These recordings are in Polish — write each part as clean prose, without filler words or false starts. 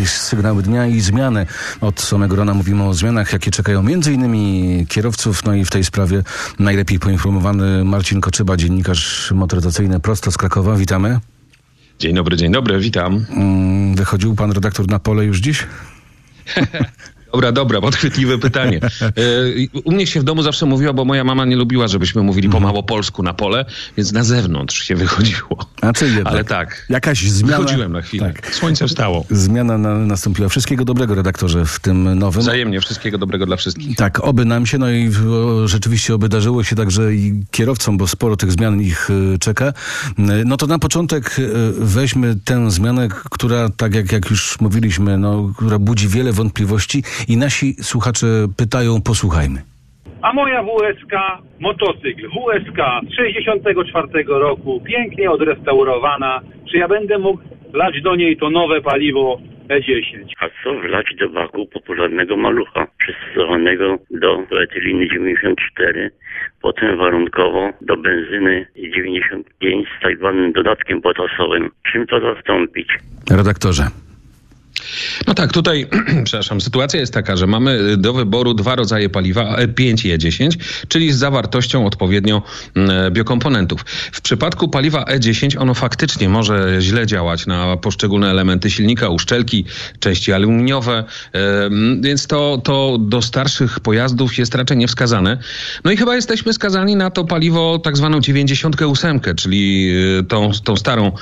dzisiaj sygnały dnia i zmiany. Od samego rana mówimy o zmianach, jakie czekają m.in. kierowców. No i w tej sprawie najlepiej poinformowany Marcin Koczyba, dziennikarz motoryzacyjny prosto z Krakowa. Witamy. Dzień dobry, witam. Wychodził pan redaktor na pole już dziś? Dobra, podchwytliwe pytanie. U mnie się w domu zawsze mówiło, bo moja mama nie lubiła, żebyśmy mówili po małopolsku na pole, więc na zewnątrz się wychodziło. Ale tak. Jakaś zmiana. Wychodziłem na chwilę. Tak. Słońce wstało. Zmiana nastąpiła. Wszystkiego dobrego, redaktorze, w tym nowym. Wzajemnie, wszystkiego dobrego dla wszystkich. Tak, oby nam się, no i rzeczywiście oby darzyło się także i kierowcom, bo sporo tych zmian ich czeka. No to na początek weźmy tę zmianę, która, tak jak już mówiliśmy, która budzi wiele wątpliwości. I nasi słuchacze pytają, posłuchajmy. A moja WSK, motocykl WSK z 64 roku, pięknie odrestaurowana. Czy ja będę mógł wlać do niej to nowe paliwo E10? A co wlać do baku popularnego malucha przystosowanego do etyliny 94, potem warunkowo do benzyny 95 z tak zwanym dodatkiem potasowym? Czym to zastąpić? Redaktorze. No tak, tutaj, sytuacja jest taka, że mamy do wyboru dwa rodzaje paliwa, E5 i E10, czyli z zawartością odpowiednio biokomponentów. W przypadku paliwa E10 ono faktycznie może źle działać na poszczególne elementy silnika, uszczelki, części aluminiowe, więc to do starszych pojazdów jest raczej niewskazane. No i chyba jesteśmy skazani na to paliwo tak zwaną 98, czyli tą starą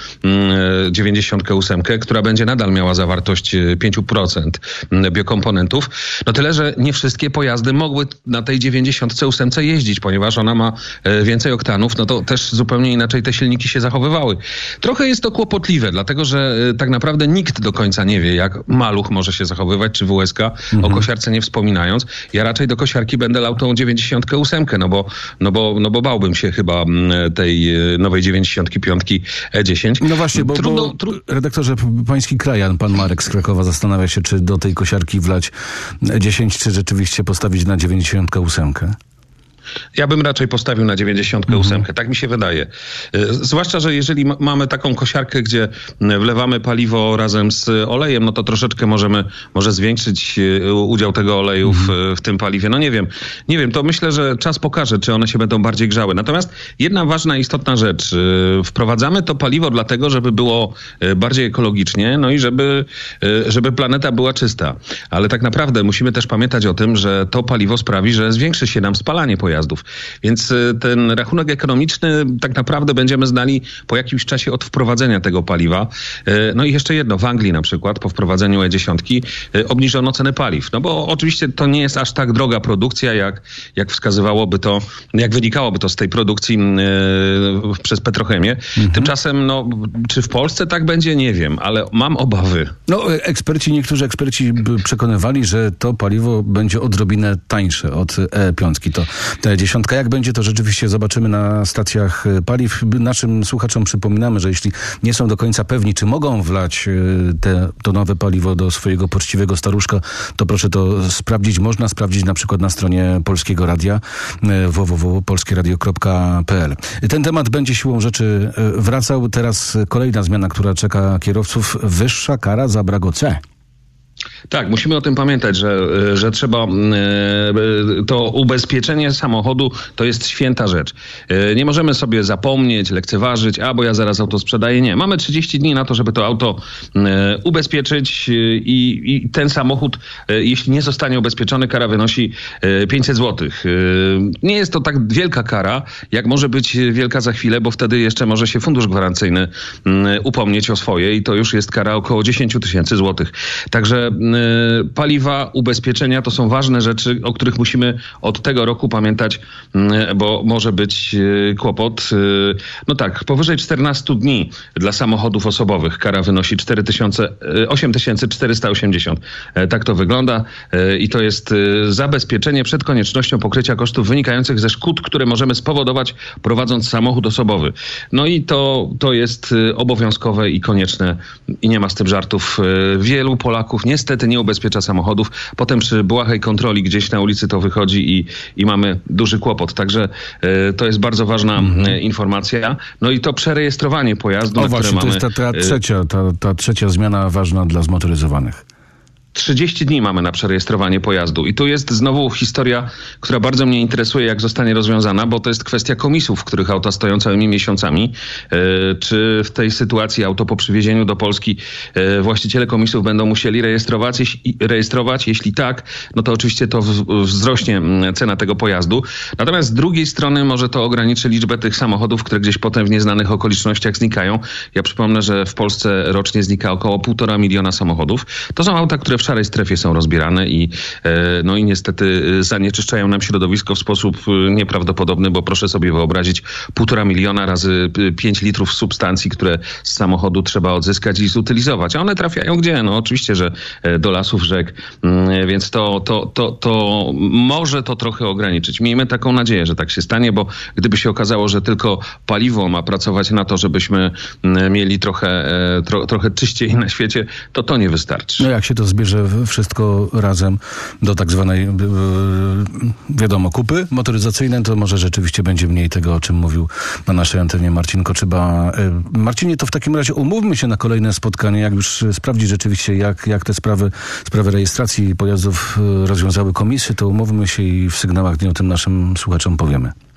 98, która będzie nadal miała zawartość 5% biokomponentów. No tyle, że nie wszystkie pojazdy mogły na tej 98 jeździć, ponieważ ona ma więcej oktanów, no to też zupełnie inaczej te silniki się zachowywały. Trochę jest to kłopotliwe, dlatego że tak naprawdę nikt do końca nie wie, jak maluch może się zachowywać, czy WSK, o kosiarce nie wspominając. Ja raczej do kosiarki będę lał tą 98, no bo bałbym się chyba tej nowej 95 E10. No właśnie, bo redaktorze, pański krajan, pan Marek z Krakowa zastanawia się, czy do tej kosiarki wlać 10, czy rzeczywiście postawić na 98. Ja bym raczej postawił na 98. Tak mi się wydaje. Zwłaszcza, że jeżeli mamy taką kosiarkę, gdzie wlewamy paliwo razem z olejem, no to troszeczkę może zwiększyć udział tego oleju w tym paliwie. No nie wiem, to myślę, że czas pokaże, czy one się będą bardziej grzały. Natomiast jedna ważna, istotna rzecz. Wprowadzamy to paliwo dlatego, żeby było bardziej ekologicznie, no i żeby planeta była czysta. Ale tak naprawdę musimy też pamiętać o tym, że to paliwo sprawi, że zwiększy się nam spalanie pojazdów. Więc ten rachunek ekonomiczny tak naprawdę będziemy znali po jakimś czasie od wprowadzenia tego paliwa. No i jeszcze jedno, w Anglii na przykład po wprowadzeniu E10 obniżono ceny paliw. No bo oczywiście to nie jest aż tak droga produkcja, jak wskazywałoby to, jak wynikałoby to z tej produkcji przez petrochemię. Tymczasem, czy w Polsce tak będzie, nie wiem, ale mam obawy. Niektórzy eksperci przekonywali, że to paliwo będzie odrobinę tańsze od E5. To E10. Jak będzie, to rzeczywiście zobaczymy na stacjach paliw. Naszym słuchaczom przypominamy, że jeśli nie są do końca pewni, czy mogą wlać to nowe paliwo do swojego poczciwego staruszka, to proszę to sprawdzić. Można sprawdzić na przykład na stronie Polskiego Radia www.polskieradio.pl. Ten temat będzie siłą rzeczy wracał. Teraz kolejna zmiana, która czeka kierowców. Wyższa kara za brak OC. Tak, musimy o tym pamiętać, że trzeba to ubezpieczenie samochodu to jest święta rzecz. Nie możemy sobie zapomnieć, lekceważyć, bo ja zaraz auto sprzedaję. Nie. Mamy 30 dni na to, żeby to auto ubezpieczyć i ten samochód, jeśli nie zostanie ubezpieczony, kara wynosi 500 zł. Nie jest to tak wielka kara, jak może być wielka za chwilę, bo wtedy jeszcze może się fundusz gwarancyjny upomnieć o swoje i to już jest kara około 10 000 złotych. Także paliwa, ubezpieczenia to są ważne rzeczy, o których musimy od tego roku pamiętać, bo może być kłopot. No tak, powyżej 14 dni dla samochodów osobowych kara wynosi 8480. Tak to wygląda i to jest zabezpieczenie przed koniecznością pokrycia kosztów wynikających ze szkód, które możemy spowodować prowadząc samochód osobowy. No i to jest obowiązkowe i konieczne i nie ma z tym żartów. Wielu Polaków niestety niestety nie ubezpiecza samochodów. Potem przy błahej kontroli gdzieś na ulicy to wychodzi i mamy duży kłopot. Także to jest bardzo ważna informacja. No i to przerejestrowanie pojazdu, O właśnie, to jest ta trzecia zmiana ważna dla zmotoryzowanych. 30 dni mamy na przerejestrowanie pojazdu. I tu jest znowu historia, która bardzo mnie interesuje, jak zostanie rozwiązana, bo to jest kwestia komisów, w których auta stoją całymi miesiącami. Czy w tej sytuacji auto po przywiezieniu do Polski właściciele komisów będą musieli rejestrować? Jeśli tak, no to oczywiście to wzrośnie cena tego pojazdu. Natomiast z drugiej strony może to ograniczy liczbę tych samochodów, które gdzieś potem w nieznanych okolicznościach znikają. Ja przypomnę, że w Polsce rocznie znika około 1,5 miliona samochodów. To są auta, które w szarej strefie są rozbierane i niestety zanieczyszczają nam środowisko w sposób nieprawdopodobny, bo proszę sobie wyobrazić 1,5 miliona razy 5 litrów substancji, które z samochodu trzeba odzyskać i zutylizować. A one trafiają gdzie? No oczywiście, że do lasów, rzek, więc to może to trochę ograniczyć. Miejmy taką nadzieję, że tak się stanie, bo gdyby się okazało, że tylko paliwo ma pracować na to, żebyśmy mieli trochę czyściej na świecie, to nie wystarczy. No jak się to zbierze wszystko razem do tak zwanej, kupy motoryzacyjnej, to może rzeczywiście będzie mniej tego, o czym mówił na naszej antenie Marcin Koczyba. Marcinie, to w takim razie umówmy się na kolejne spotkanie, jak już sprawdzić rzeczywiście, jak te sprawy rejestracji pojazdów rozwiązały komisy, to umówmy się i w sygnałach dnia o tym naszym słuchaczom powiemy.